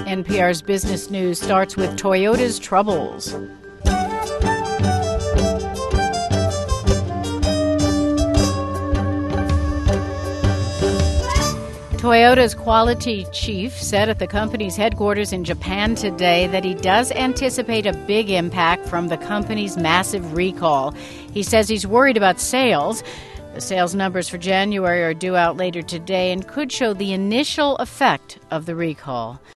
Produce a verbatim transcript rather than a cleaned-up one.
N P R's Business News starts with Toyota's troubles. Toyota's quality chief said at the company's headquarters in Japan today that he does anticipate a big impact from the company's massive recall. He says he's worried about sales. The sales numbers for January are due out later today and could show the initial effect of the recall.